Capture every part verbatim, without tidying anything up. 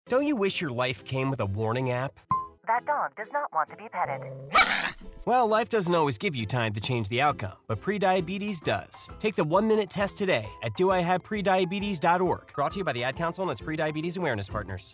Don't you wish your life came with a warning app? That dog does not want to be petted. Well, life doesn't always give you time to change the outcome, but prediabetes does. Take the one-minute test today at do I have prediabetes dot org. Brought to you by the Ad Council and its prediabetes awareness partners.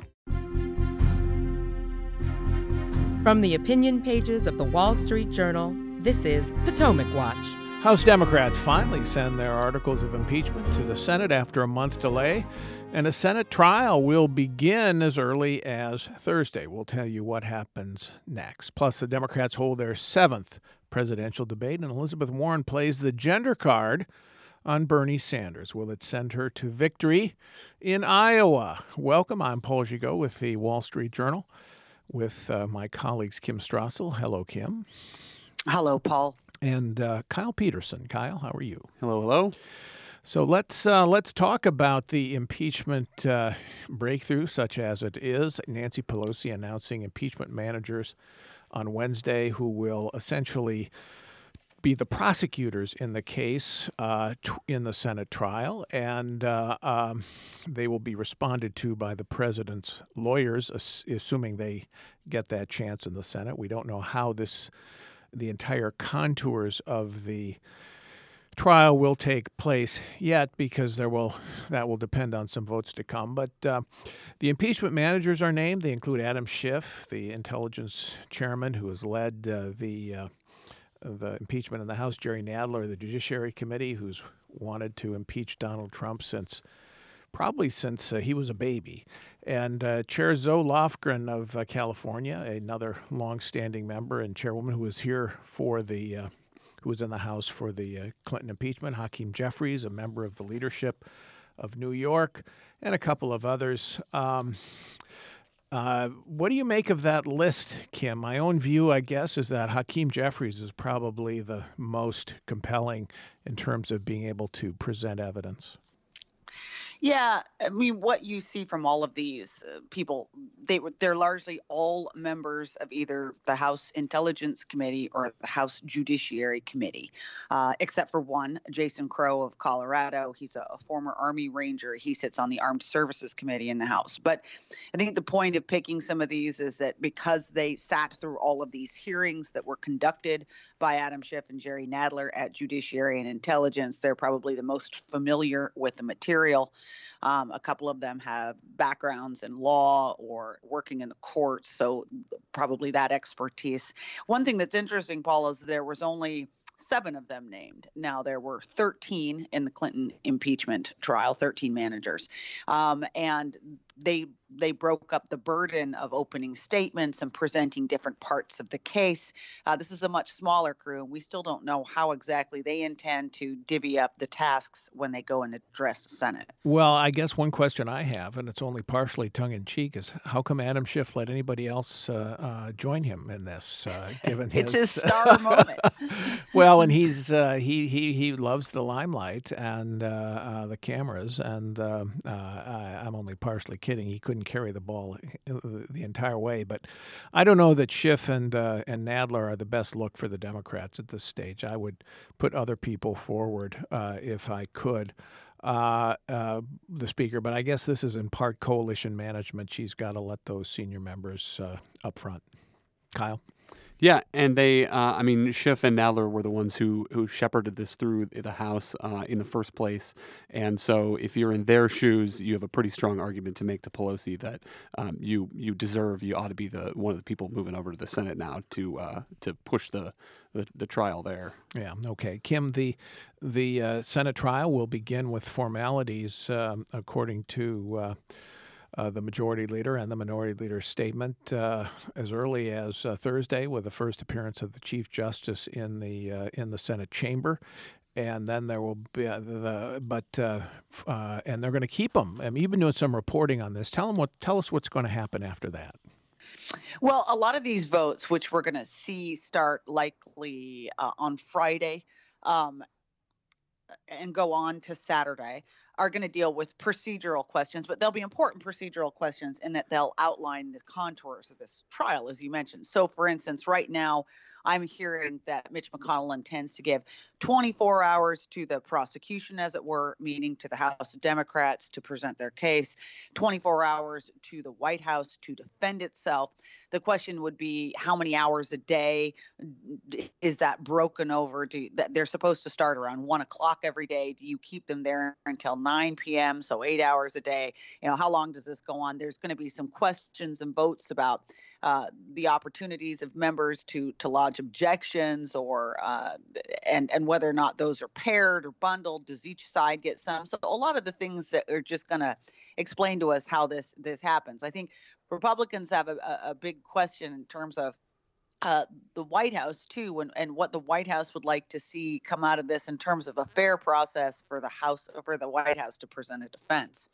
From the opinion pages of the Wall Street Journal, this is Potomac Watch. House Democrats finally send their articles of impeachment to the Senate after a month delay, and a Senate trial will begin as early as Thursday. We'll tell you what happens next. Plus, the Democrats hold their seventh presidential debate, and Elizabeth Warren plays the gender card on Bernie Sanders. Will it send her to victory in Iowa? Welcome. I'm Paul Gigot with the Wall Street Journal with uh, my colleagues Kim Strassel. Hello, Kim. Hello, Paul. And uh, Kyle Peterson. Kyle, how are you? Hello, hello. So let's uh, let's talk about the impeachment uh, breakthrough, such as it is. Nancy Pelosi announcing impeachment managers on Wednesday who will essentially be the prosecutors in the case uh, t- in the Senate trial, and uh, um, they will be responded to by the president's lawyers, ass- assuming they get that chance in the Senate. We don't know how this, the entire contours of the trial will take place yet, because there will that will depend on some votes to come. But uh, the impeachment managers are named. They include Adam Schiff, the intelligence chairman who has led uh, the uh, the impeachment in the House, Jerry Nadler, the Judiciary Committee, who's wanted to impeach Donald Trump since probably since uh, he was a baby, and uh, Chair Zoe Lofgren of uh, California, another longstanding member and chairwoman who was here for the uh, who was in the House for the uh, Clinton impeachment, Hakeem Jeffries, a member of the leadership of New York, and a couple of others. Um, uh, what do you make of that list, Kim? My own view, I guess, is that Hakeem Jeffries is probably the most compelling in terms of being able to present evidence. Yeah, I mean, what you see from all of these uh, people, they were they're largely all members of either the House Intelligence Committee or the House Judiciary Committee, uh, except for one, Jason Crow of Colorado. He's a, a former Army Ranger. He sits on the Armed Services Committee in the House. But I think the point of picking some of these is that because they sat through all of these hearings that were conducted by Adam Schiff and Jerry Nadler at Judiciary and Intelligence, they're probably the most familiar with the material. Um, a couple of them have backgrounds in law or working in the courts, so probably that expertise. One thing that's interesting, Paul, is there was only seven of them named. Now, there were thirteen in the Clinton impeachment trial, thirteen managers, um, and they they broke up the burden of opening statements and presenting different parts of the case. Uh, this is a much smaller crew, and we still don't know how exactly they intend to divvy up the tasks when they go and address the Senate. Well, I guess one question I have, and it's only partially tongue-in-cheek, is how come Adam Schiff let anybody else uh, uh, join him in this, uh, given his... It's his star moment. Well, and he's uh, he, he he loves the limelight and uh, uh, the cameras, and uh, uh, I, I'm only partially kidding. He couldn't carry the ball the entire way, but I don't know that Schiff and uh, and Nadler are the best look for the Democrats at this stage. I would put other people forward uh, if I could. Uh, uh, the speaker, but I guess this is in part coalition management. She's got to let those senior members uh, up front. Kyle? Yeah, and they, uh, I mean, Schiff and Nadler were the ones who, who shepherded this through the House uh, in the first place. And so if you're in their shoes, you have a pretty strong argument to make to Pelosi that um, you you deserve, you ought to be the one of the people moving over to the Senate now to uh, to push the, the, the trial there. Yeah, okay. Kim, the the uh, Senate trial will begin with formalities um, according to uh, Uh, the majority leader and the minority leader's statement uh, as early as uh, Thursday, with the first appearance of the Chief Justice in the uh, in the Senate chamber, and then there will be uh, the but uh, uh, and they're going to keep them. I'm even doing some reporting on this. Tell them what tell us what's going to happen after that. Well, a lot of these votes, which we're going to see start likely uh, on Friday. Um, and go on to Saturday, are going to deal with procedural questions, but they'll be important procedural questions in that they'll outline the contours of this trial, as you mentioned. So, for instance, right now, I'm hearing that Mitch McConnell intends to give twenty-four hours to the prosecution, as it were, meaning to the House Democrats to present their case, twenty-four hours to the White House to defend itself. The question would be, how many hours a day is that broken over? Do that they're supposed to start around one o'clock every day? Do you keep them there until nine p.m., so eight hours a day? You know, how long does this go on? There's going to be some questions and votes about uh, the opportunities of members to to lodge objections, or uh, and and whether or not those are paired or bundled. Does each side get some? So a lot of the things that are just going to explain to us how this this happens. I think Republicans have a, a big question in terms of uh, the White House too, and, and what the White House would like to see come out of this in terms of a fair process for the House, for the White House to present a defense.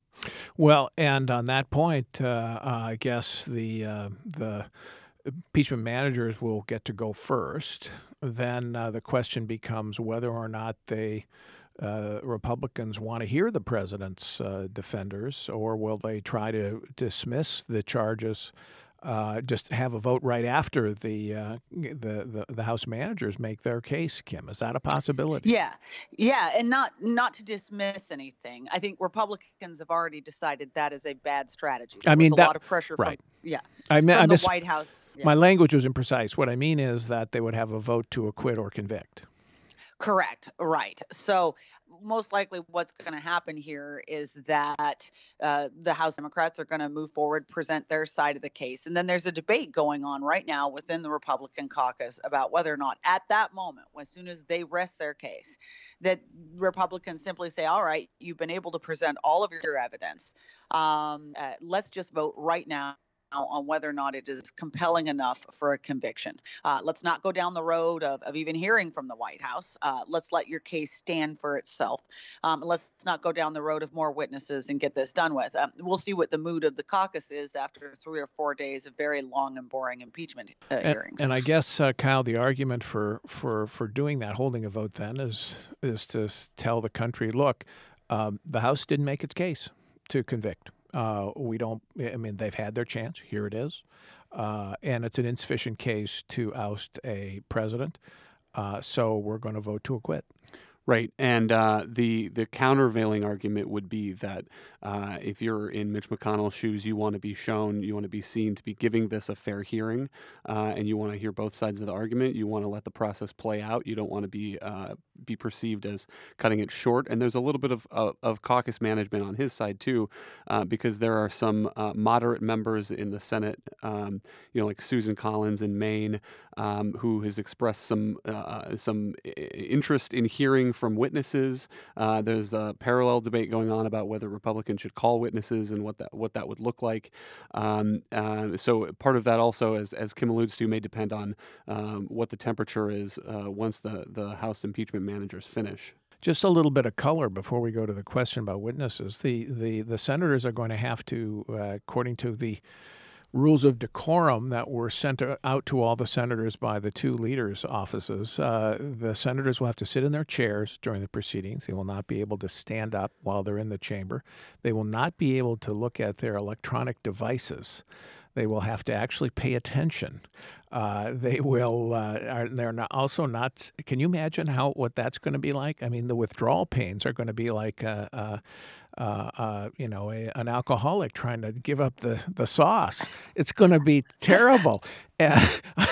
Well, and on that point, uh, uh, I guess the uh, the impeachment managers will get to go first. Then uh, the question becomes whether or not they uh, Republicans want to hear the president's uh, defenders, or will they try to dismiss the charges, uh, just have a vote right after the, uh, the the the House managers make their case. Kim, is that a possibility? Yeah, yeah, and not not to dismiss anything. I think Republicans have already decided that is a bad strategy. There I mean, was a that, lot of pressure right. from yeah I mean, from I the miss, White House. Yeah. My language was imprecise. What I mean is that they would have a vote to acquit or convict. Correct. Right. So most likely what's going to happen here is that uh, the House Democrats are going to move forward, present their side of the case. And then there's a debate going on right now within the Republican caucus about whether or not at that moment, as soon as they rest their case, that Republicans simply say, all right, you've been able to present all of your evidence. Um, uh, let's just vote right now on whether or not it is compelling enough for a conviction. Uh, let's not go down the road of, of even hearing from the White House. Uh, let's let your case stand for itself. Um, let's not go down the road of more witnesses and get this done with. Um, we'll see what the mood of the caucus is after three or four days of very long and boring impeachment uh, and, hearings. And I guess, uh, Kyle, the argument for, for, for doing that, holding a vote then, is, is to tell the country, look, um, the House didn't make its case to convict. Uh, we don't, I mean, they've had their chance. Here it is. Uh, and it's an insufficient case to oust a president. Uh, so we're going to vote to acquit. Right, and uh, the the countervailing argument would be that uh, if you're in Mitch McConnell's shoes, you want to be shown, you want to be seen to be giving this a fair hearing, uh, and you want to hear both sides of the argument. You want to let the process play out. You don't want to be uh, be perceived as cutting it short. And there's a little bit of of, of caucus management on his side too, uh, because there are some uh, moderate members in the Senate, um, you know, like Susan Collins in Maine, um, who has expressed some uh, some interest in hearing from witnesses. Uh, there's a parallel debate going on about whether Republicans should call witnesses and what that what that would look like. Um, uh, so part of that also, as as Kim alludes to, may depend on um, what the temperature is uh, once the the House impeachment managers finish. Just a little bit of color before we go to the question about witnesses. The the the senators are going to have to, uh, according to the rules of decorum that were sent out to all the senators by the two leaders' offices, uh, the senators will have to sit in their chairs during the proceedings. They will not be able to stand up while they're in the chamber. They will not be able to look at their electronic devices. They will have to actually pay attention. Uh, they will. Uh, are, they're not, also not. Can you imagine how what that's going to be like? I mean, the withdrawal pains are going to be like, uh, uh, uh, uh, you know, a, an alcoholic trying to give up the, the sauce. It's going to be terrible. and,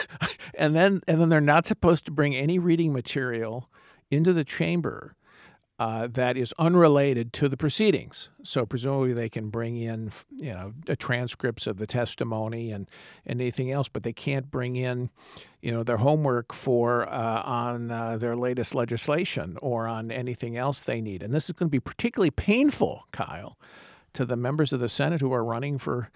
and then and then they're not supposed to bring any reading material into the chamber Uh, that is unrelated to the proceedings. So presumably they can bring in, you know, the transcripts of the testimony and, and anything else, but they can't bring in, you know, their homework for uh, on uh, their latest legislation or on anything else they need. And this is going to be particularly painful, Kyle, to the members of the Senate who are running for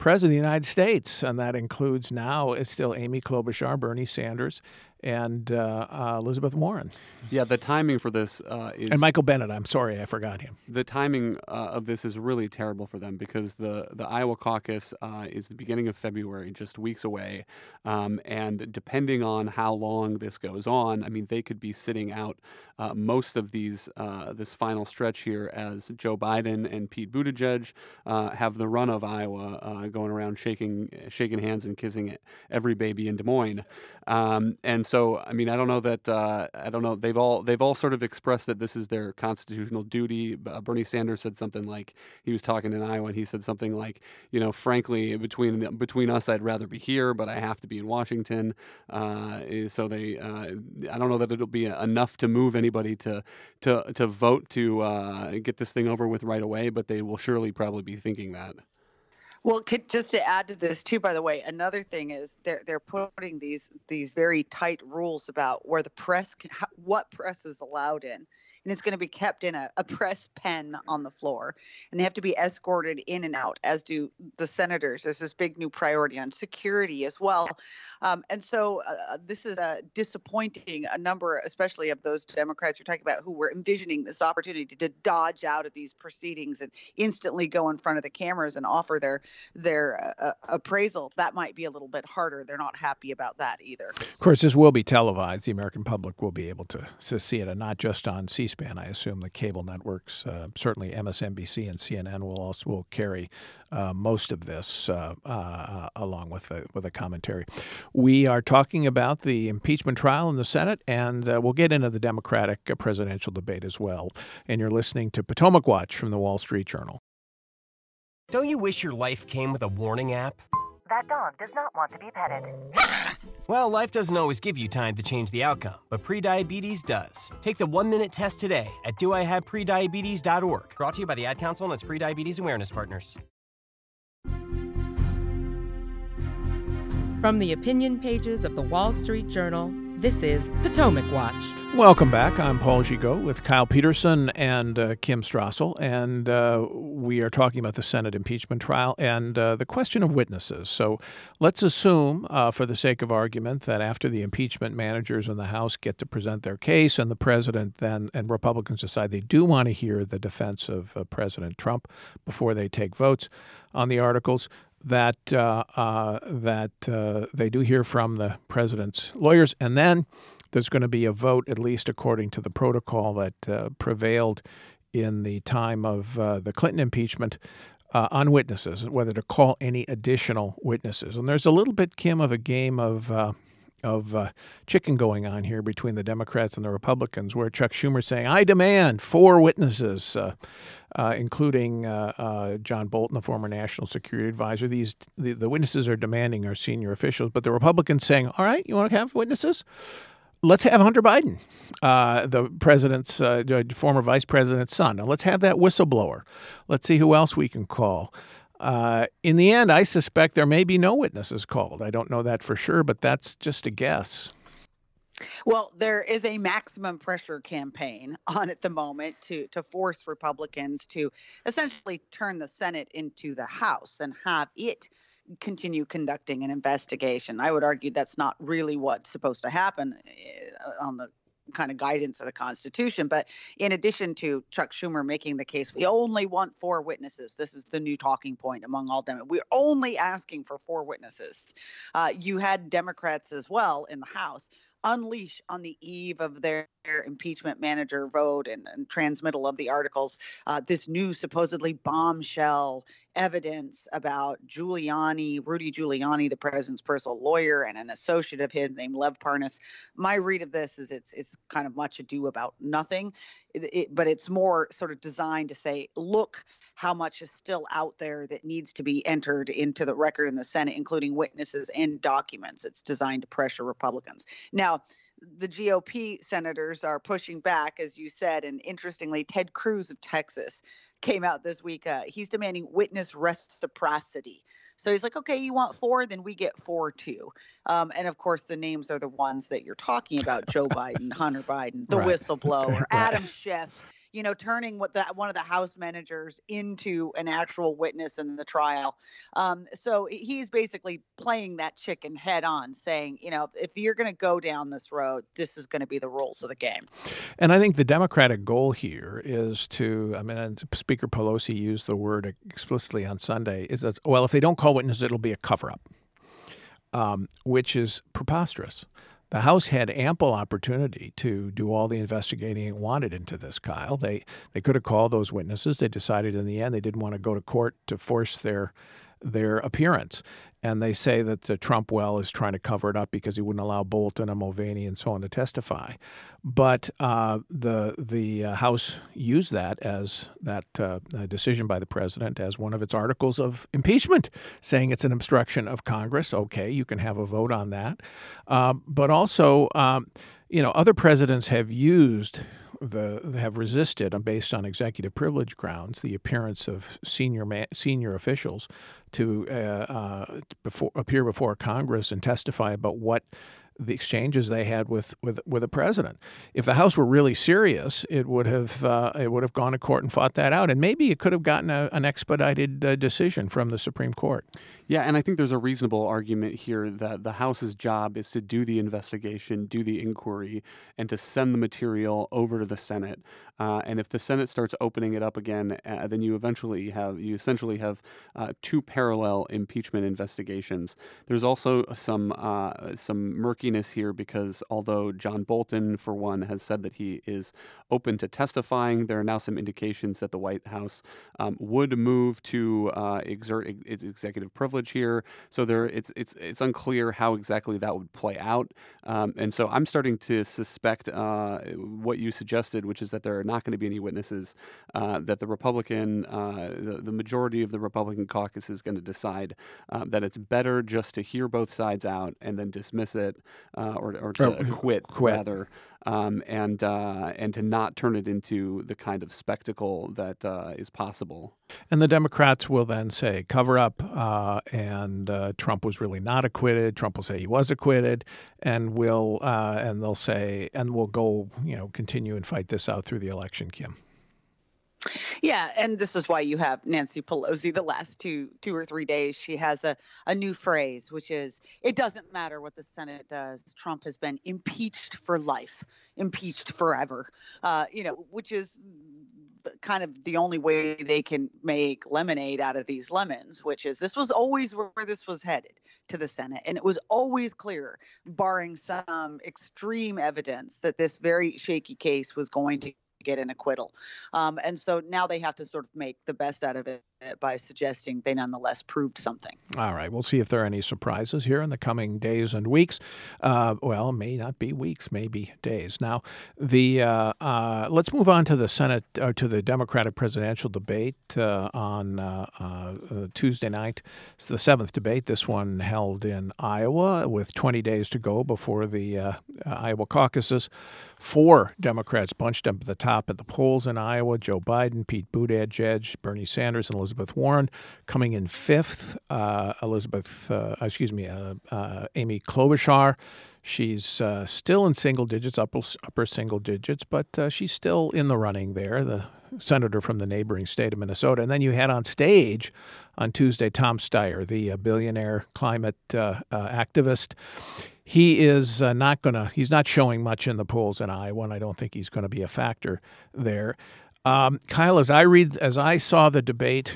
President of the United States. And that includes now, it's still Amy Klobuchar, Bernie Sanders, and uh, uh, Elizabeth Warren. Yeah, the timing for this uh, is... And Michael Bennet, I'm sorry, I forgot him. The timing uh, of this is really terrible for them because the, the Iowa caucus uh, is the beginning of February, just weeks away. Um, and depending on how long this goes on, I mean, they could be sitting out uh, most of these uh, this final stretch here as Joe Biden and Pete Buttigieg uh, have the run of Iowa, uh, going around shaking shaking hands and kissing every baby in Des Moines. Um, and so, I mean, I don't know that uh, I don't know. They've all they've all sort of expressed that this is their constitutional duty. Uh, Bernie Sanders said something like, he was talking in Iowa, and he said something like, you know, frankly, between between us, I'd rather be here, but I have to be in Washington. Uh, so they, uh, I don't know that it'll be enough to move anybody to to to vote to uh, get this thing over with right away, but they will surely probably be thinking that. Well, could, just to add to this too, by the way, another thing is they're they're putting these these very tight rules about where the press, can, what press is allowed in, and it's going to be kept in a, a press pen on the floor, and they have to be escorted in and out, as do the senators. There's this big new priority on security as well, um, and so uh, this is uh, disappointing a number, especially of those Democrats you're talking about, who were envisioning this opportunity to dodge out of these proceedings and instantly go in front of the cameras and offer their their uh, appraisal. That might be a little bit harder. They're not happy about that either. Of course, this will be televised. The American public will be able to, to see it, and not just on C-SPAN. I assume the cable networks, uh, certainly M S N B C and C N N, will also will carry uh, most of this uh, uh, along with a, with a commentary. We are talking about the impeachment trial in the Senate, and uh, we'll get into the Democratic uh, presidential debate as well. And you're listening to Potomac Watch from the Wall Street Journal. Don't you wish your life came with a warning app? That dog does not want to be petted. Well, life doesn't always give you time to change the outcome, but prediabetes does. Take the one-minute test today at do I have prediabetes dot org. Brought to you by the Ad Council and its Prediabetes Awareness Partners. From the opinion pages of the Wall Street Journal, this is Potomac Watch. Welcome back. I'm Paul Gigot with Kyle Peterson and uh, Kim Strassel, and uh, we are talking about the Senate impeachment trial and uh, the question of witnesses. So let's assume, uh, for the sake of argument, that after the impeachment managers in the House get to present their case and the president then and Republicans decide they do want to hear the defense of uh, President Trump before they take votes on the articles, that uh, uh, that uh, they do hear from the president's lawyers, and then there's going to be a vote, at least according to the protocol that uh, prevailed in the time of uh, the Clinton impeachment, uh, on witnesses, whether to call any additional witnesses. And there's a little bit, Kim, of a game of uh, of uh, chicken going on here between the Democrats and the Republicans, where Chuck Schumer's saying, I demand four witnesses, uh, uh, including uh, uh, John Bolton, the former national security advisor. These the, the witnesses are demanding are senior officials, but the Republicans saying, all right, you want to have witnesses? Let's have Hunter Biden, uh, the president's uh, former vice president's son. Now, let's have that whistleblower. Let's see who else we can call. Uh, in the end, I suspect there may be no witnesses called. I don't know that for sure, but that's just a guess. Well, there is a maximum pressure campaign on at the moment to to force Republicans to essentially turn the Senate into the House and have it continue conducting an investigation. I would argue that's not really what's supposed to happen on the kind of guidance of the Constitution. But in addition to Chuck Schumer making the case, we only want four witnesses. This is the new talking point among all Democrats. We're only asking for four witnesses. Uh, you had Democrats as well in the House unleash on the eve of their impeachment manager vote and, and transmittal of the articles, uh, this new supposedly bombshell evidence about Giuliani, Rudy Giuliani, the president's personal lawyer, and an associate of his named Lev Parnas. My read of this is it's it's kind of much ado about nothing, it, it, but it's more sort of designed to say, look how much is still out there that needs to be entered into the record in the Senate, including witnesses and documents. It's designed to pressure Republicans. Now, the G O P senators are pushing back, as you said, and interestingly, Ted Cruz of Texas came out this week. Uh, he's demanding witness reciprocity. So he's like, okay, you want four, then we get four too. Um, and of course, the names are the ones that you're talking about: Joe Biden, Hunter Biden, the right. whistleblower, right. Adam Schiff. you know, turning what the one of the House managers into an actual witness in the trial. Um, so he's basically playing that chicken head on, saying, you know, if you're going to go down this road, this is going to be the rules of the game. And I think the Democratic goal here is to, I mean, and Speaker Pelosi used the word explicitly on Sunday, is that, well, if they don't call witnesses, it'll be a cover-up, um, which is preposterous. The House had ample opportunity to do all the investigating it wanted into this, Kyle. They they could have called those witnesses. They decided in the end they didn't want to go to court to force their their appearance. And they say that the Trump well is trying to cover it up because he wouldn't allow Bolton and Mulvaney and so on to testify. But uh, the the uh, House used that as that uh, decision by the president as one of its articles of impeachment, saying it's an obstruction of Congress. Okay, you can have a vote on that. Uh, but also, um, you know, other presidents have used the have resisted, based on executive privilege grounds, the appearance of senior ma- senior officials to uh, uh, before, appear before Congress and testify about what the exchanges they had with with with the president. If the House were really serious, it would have uh, it would have gone to court and fought that out, and maybe it could have gotten a, an expedited uh, decision from the Supreme Court. Yeah, and I think there's a reasonable argument here that the House's job is to do the investigation, do the inquiry, and to send the material over to the Senate. Uh, and if the Senate starts opening it up again, uh, then you eventually have you essentially have uh, two parallel impeachment investigations. There's also some uh, some murkiness here because although John Bolton, for one, has said that he is open to testifying, there are now some indications that the White House um, would move to uh, exert its executive privilege here. So there, it's it's it's unclear how exactly that would play out. Um, and so I'm starting to suspect uh, what you suggested, which is that there are not going to be any witnesses, uh, that the Republican, uh, the, the majority of the Republican caucus is going to decide uh, that it's better just to hear both sides out and then dismiss it, uh, or, or to Oh, quit, quit. rather, um, and uh, and to not turn it into the kind of spectacle that uh, is possible. And the Democrats will then say cover up, uh, and uh, Trump was really not acquitted. Trump will say he was acquitted, and will uh, and they'll say and we'll go, you know, continue and fight this out through the election, Kim. Yeah, and this is why you have Nancy Pelosi the last two two or three days. She has a, a new phrase, which is, it doesn't matter what the Senate does. Trump has been impeached for life, impeached forever, uh, you know, which is the, kind of the only way they can make lemonade out of these lemons, which is this was always where this was headed, to the Senate. And it was always clear, barring some extreme evidence, that this very shaky case was going to get an acquittal. Um, and so now they have to sort of make the best out of it by suggesting they nonetheless proved something. All right. We'll see if there are any surprises here in the coming days and weeks. Uh, well, it may not be weeks, maybe days. Now, the uh, uh, let's move on to the Senate, or to the Democratic presidential debate uh, on uh, uh, Tuesday night. It's the seventh debate, this one held in Iowa with twenty days to go before the uh, Iowa caucuses. Four Democrats bunched up at the top at the polls in Iowa: Joe Biden, Pete Buttigieg, Bernie Sanders, and Elizabeth Warren. Coming in fifth, uh, Elizabeth, uh, excuse me, uh, uh, Amy Klobuchar. She's uh, still in single digits, upper, upper single digits, but uh, she's still in the running there, the senator from the neighboring state of Minnesota. And then you had on stage on Tuesday Tom Steyer, the uh, billionaire climate uh, uh, activist. He is uh, not going to, he's not showing much in the polls in Iowa, and I don't think he's going to be a factor there. Um, Kyle, as I read, as I saw the debate,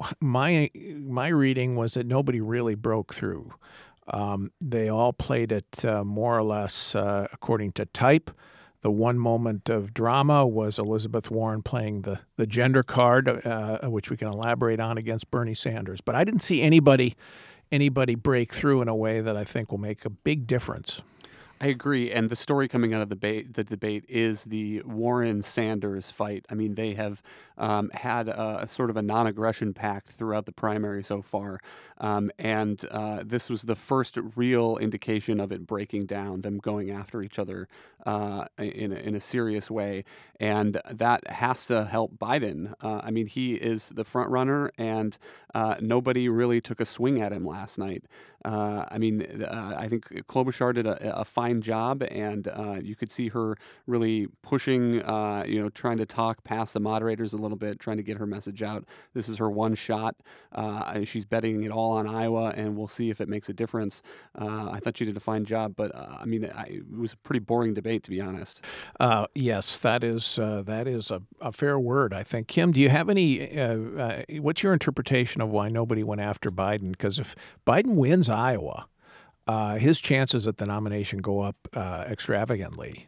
my my reading was that nobody really broke through. Um, they all played it uh, more or less uh, according to type. The one moment of drama was Elizabeth Warren playing the, the gender card, uh, which we can elaborate on, against Bernie Sanders. But I didn't see anybody anybody break through in a way that I think will make a big difference. I agree, and the story coming out of the debate, the debate is the Warren-Sanders fight. I mean, they have um, had a, a sort of a non-aggression pact throughout the primary so far, um, and uh, this was the first real indication of it breaking down, them going after each other uh, in, a, in a serious way, and that has to help Biden. Uh, I mean, he is the front runner, and uh, nobody really took a swing at him last night. Uh, I mean, uh, I think Klobuchar did a, a fine fine job, and uh, you could see her really pushing, uh, you know, trying to talk past the moderators a little bit, trying to get her message out. This is her one shot. Uh, she's betting it all on Iowa, and we'll see if it makes a difference. Uh, I thought she did a fine job, but uh, I mean, I, it was a pretty boring debate, to be honest. Uh, yes, that is uh, that is a, a fair word, I think. Kim, do you have any? Uh, uh, what's your interpretation of why nobody went after Biden? Because if Biden wins Iowa, uh, his chances at the nomination go up uh, extravagantly.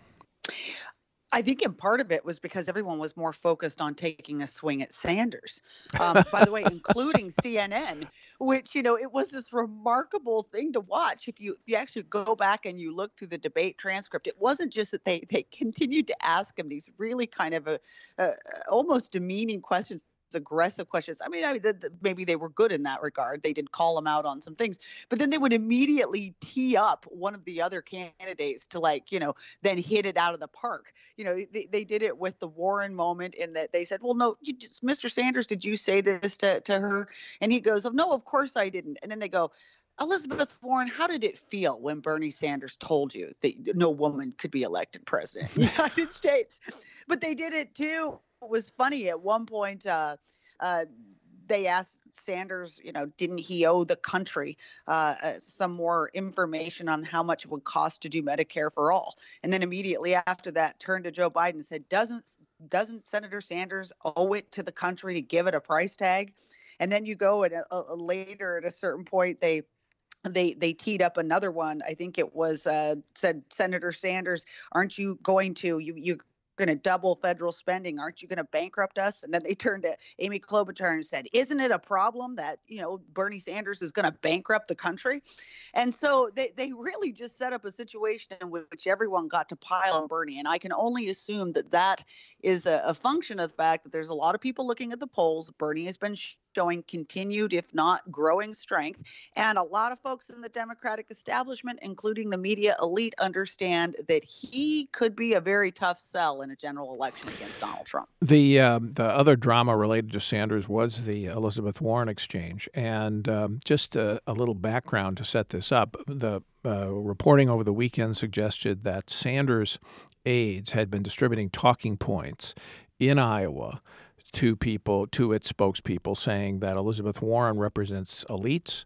I think in part of it was because everyone was more focused on taking a swing at Sanders. Um, by the way, including C N N, which, you know, it was this remarkable thing to watch. If you if you actually go back and you look through the debate transcript, it wasn't just that they they continued to ask him these really kind of a, a almost demeaning questions. Aggressive questions. I mean, I mean, the, the, maybe they were good in that regard. They did call him out on some things, but then they would immediately tee up one of the other candidates to, like, you know, then hit it out of the park. You know, they, they did it with the Warren moment in that they said, well, no, you just, Mister Sanders, did you say this to, to her? And he goes, oh, no, of course I didn't. And then they go, Elizabeth Warren, how did it feel when Bernie Sanders told you that no woman could be elected president in the United States? But they did it too. It was funny at one point. Uh, uh, they asked Sanders, you know, didn't he owe the country uh, uh, some more information on how much it would cost to do Medicare for all? And then immediately after that, turned to Joe Biden and said, doesn't doesn't Senator Sanders owe it to the country to give it a price tag? And then you go at a, a, later at a certain point, they. They they teed up another one. I think it was uh, said, Senator Sanders, aren't you going to you you going to double federal spending? Aren't you going to bankrupt us? And then they turned to Amy Klobuchar and said, isn't it a problem that, you know, Bernie Sanders is going to bankrupt the country? And so they, they really just set up a situation in which everyone got to pile on Bernie. And I can only assume that that is a, a function of the fact that there's a lot of people looking at the polls. Bernie has been showing continued, if not growing, strength. And a lot of folks in the Democratic establishment, including the media elite, understand that he could be a very tough sell in a general election against Donald Trump. The um, the other drama related to Sanders was the Elizabeth Warren exchange. And um, just a, a little background to set this up. The uh, reporting over the weekend suggested that Sanders' aides had been distributing talking points in Iowa to people, to its spokespeople, saying that Elizabeth Warren represents elites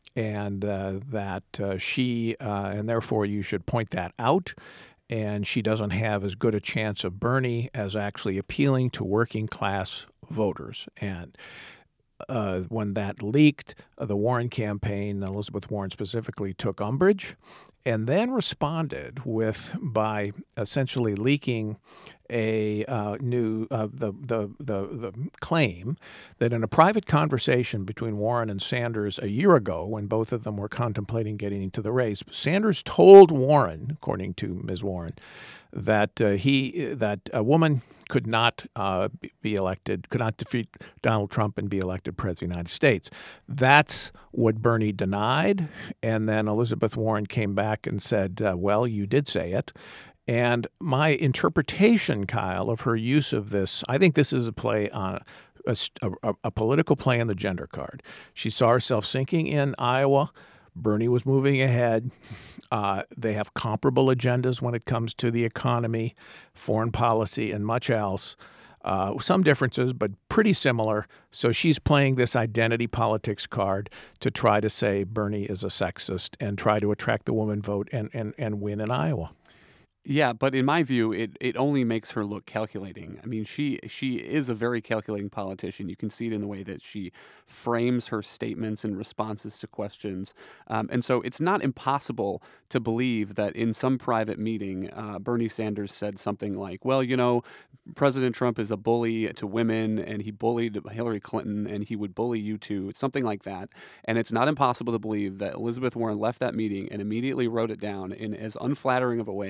and uh, that uh, she, uh, and therefore you should point that out, and she doesn't have as good a chance of Bernie as actually appealing to working class voters. And uh, when that leaked, uh, the Warren campaign, Elizabeth Warren specifically, took umbrage and then responded with by essentially leaking a uh, new uh, the, the the the claim that in a private conversation between Warren and Sanders a year ago, when both of them were contemplating getting into the race, Sanders told Warren, according to Miz Warren, that uh, he that a woman could not uh, be elected, could not defeat Donald Trump and be elected president of the United States. That's what Bernie denied, and then Elizabeth Warren came back and said, uh, "Well, you did say it." And my interpretation, Kyle, of her use of this, I think this is a play on a, a, a political play on the gender card. She saw herself sinking in Iowa. Bernie was moving ahead. Uh, they have comparable agendas when it comes to the economy, foreign policy, and much else. Uh, some differences, but pretty similar. So she's playing this identity politics card to try to say Bernie is a sexist and try to attract the woman vote and, and, and win in Iowa. Yeah, but in my view, it, it only makes her look calculating. I mean, she she is a very calculating politician. You can see it in the way that she frames her statements and responses to questions. Um, and so it's not impossible to believe that in some private meeting, uh, Bernie Sanders said something like, well, you know, President Trump is a bully to women, and he bullied Hillary Clinton, and he would bully you too, something like that. And it's not impossible to believe that Elizabeth Warren left that meeting and immediately wrote it down in as unflattering of a way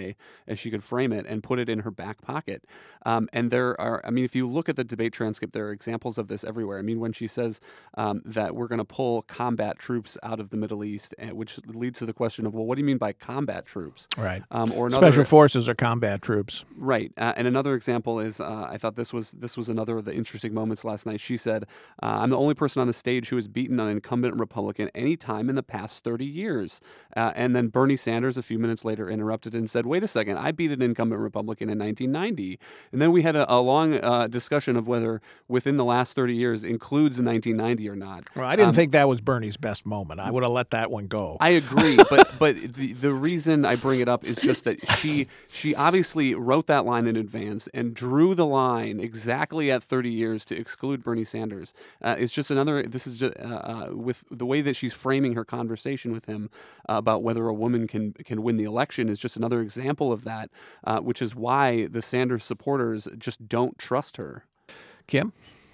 as she could frame it and put it in her back pocket. Um, and there are, I mean, if you look at the debate transcript, there are examples of this everywhere. I mean, when she says um, that we're going to pull combat troops out of the Middle East, which leads to the question of, well, what do you mean by combat troops? Right. Um, or another, Special forces are combat troops. Right. Uh, and another example is, uh, I thought this was this was another of the interesting moments last night. She said, uh, I'm the only person on the stage who has beaten an incumbent Republican any time in the past thirty years. Uh, and then Bernie Sanders a few minutes later interrupted and said, wait a second, I beat an incumbent Republican in nineteen ninety. And then we had a, a long uh, discussion of whether within the last thirty years includes nineteen ninety or not. Well, I didn't um, think that was Bernie's best moment. I would have let that one go. I agree, but but the, the reason I bring it up is just that she she obviously wrote that line in advance and drew the line exactly at thirty years to exclude Bernie Sanders. Uh, it's just another, this is just, uh, uh, with the way that she's framing her conversation with him uh, about whether a woman can can win the election is just another example of that, uh, which is why the Sanders supporters just don't trust her. Kim?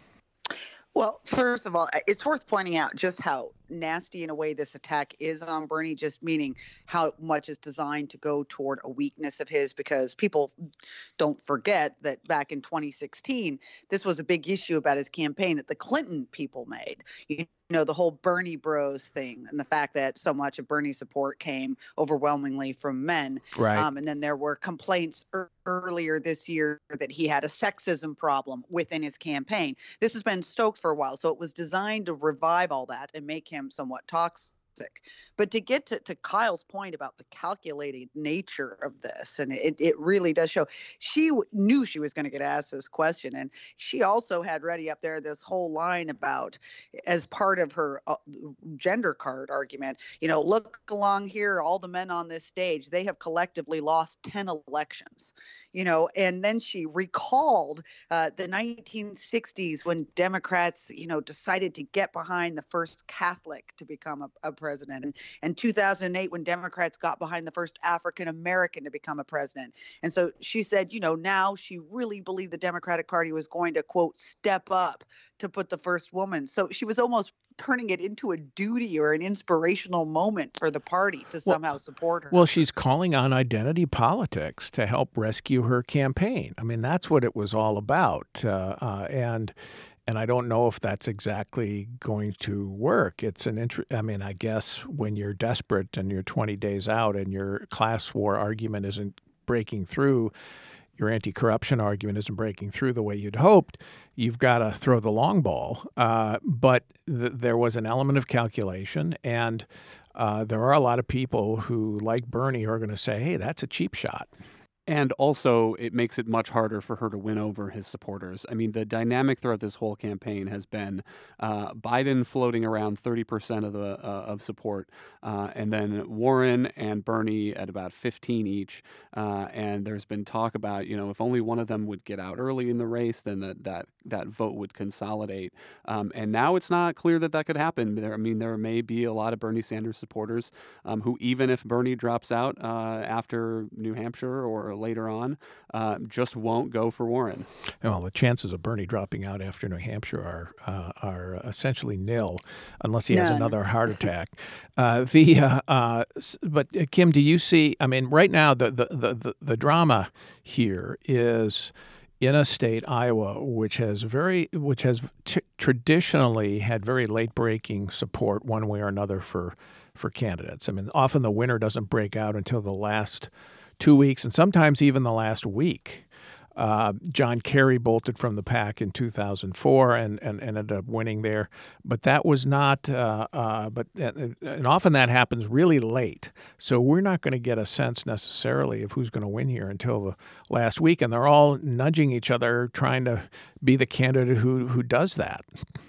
Well, first of all, it's worth pointing out just how nasty in a way this attack is on Bernie, just meaning how much is designed to go toward a weakness of his, because people don't forget that back in twenty sixteen, this was a big issue about his campaign that the Clinton people made. You know, the whole Bernie bros thing and the fact that so much of Bernie's support came overwhelmingly from men. Right. Um, and then there were complaints er- earlier this year that he had a sexism problem within his campaign. This has been stoked for a while, so it was designed to revive all that and make him somewhat toxic. But to get to, to Kyle's point about the calculated nature of this, and it, it really does show, she w- knew she was going to get asked this question. And she also had ready up there this whole line about, as part of her uh, gender card argument, you know, look along here, all the men on this stage, they have collectively lost ten elections, you know, and then she recalled uh, the nineteen sixties when Democrats, you know, decided to get behind the first Catholic to become a, a president, and, and two thousand eight when Democrats got behind the first African American to become a president. And so she said, you know, now she really believed the Democratic Party was going to, quote, step up to put the first woman. So she was almost turning it into a duty or an inspirational moment for the party to somehow well, support her. Well, she's calling on identity politics to help rescue her campaign. I mean, that's what it was all about. Uh, uh, and And I don't know if that's exactly going to work. It's an int- I mean, I guess when you're desperate and you're twenty days out and your class war argument isn't breaking through, your anti-corruption argument isn't breaking through the way you'd hoped, you've got to throw the long ball. Uh, but th- there was an element of calculation, and uh, there are a lot of people who, like Bernie, are going to say, hey, that's a cheap shot. And also, it makes it much harder for her to win over his supporters. I mean, the dynamic throughout this whole campaign has been uh, Biden floating around thirty percent of the uh, of support, uh, and then Warren and Bernie at about fifteen each. Uh, and there's been talk about, you know, if only one of them would get out early in the race, then that that, that vote would consolidate. Um, and now it's not clear that that could happen. There, I mean, there may be a lot of Bernie Sanders supporters um, who, even if Bernie drops out uh, after New Hampshire or later on, uh, just won't go for Warren. Well, the chances of Bernie dropping out after New Hampshire are uh, are essentially nil, unless he has None. another heart attack. Uh, the uh, uh, but uh, Kim, do you see? I mean, right now the the the, the, the drama here is in a state, Iowa, which has very which has t- traditionally had very late breaking support one way or another for for candidates. I mean, often the winner doesn't break out until the last two weeks, and sometimes even the last week. Uh, John Kerry bolted from the pack in two thousand four and, and, and ended up winning there, but that was not. Uh, uh, but and often that happens really late, so we're not going to get a sense necessarily of who's going to win here until the last week, and they're all nudging each other, trying to be the candidate who who does that.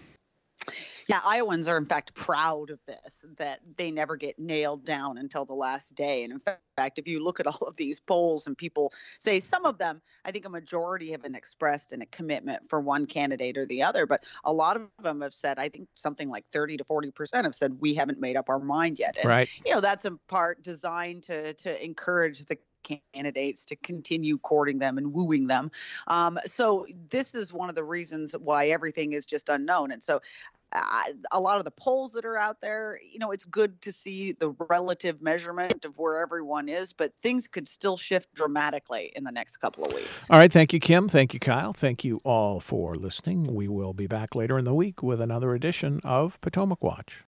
Yeah, Iowans are, in fact, proud of this, that they never get nailed down until the last day. And in fact, if you look at all of these polls and people say some of them, I think a majority have been expressed in a commitment for one candidate or the other. But a lot of them have said, I think something like thirty to forty percent have said, we haven't made up our mind yet. And, right. you know, that's in part designed to to encourage the candidates to continue courting them and wooing them. Um, so this is one of the reasons why everything is just unknown. And so I, a lot of the polls that are out there, you know, it's good to see the relative measurement of where everyone is, but things could still shift dramatically in the next couple of weeks. All right. Thank you, Kim. Thank you, Kyle. Thank you all for listening. We will be back later in the week with another edition of Potomac Watch.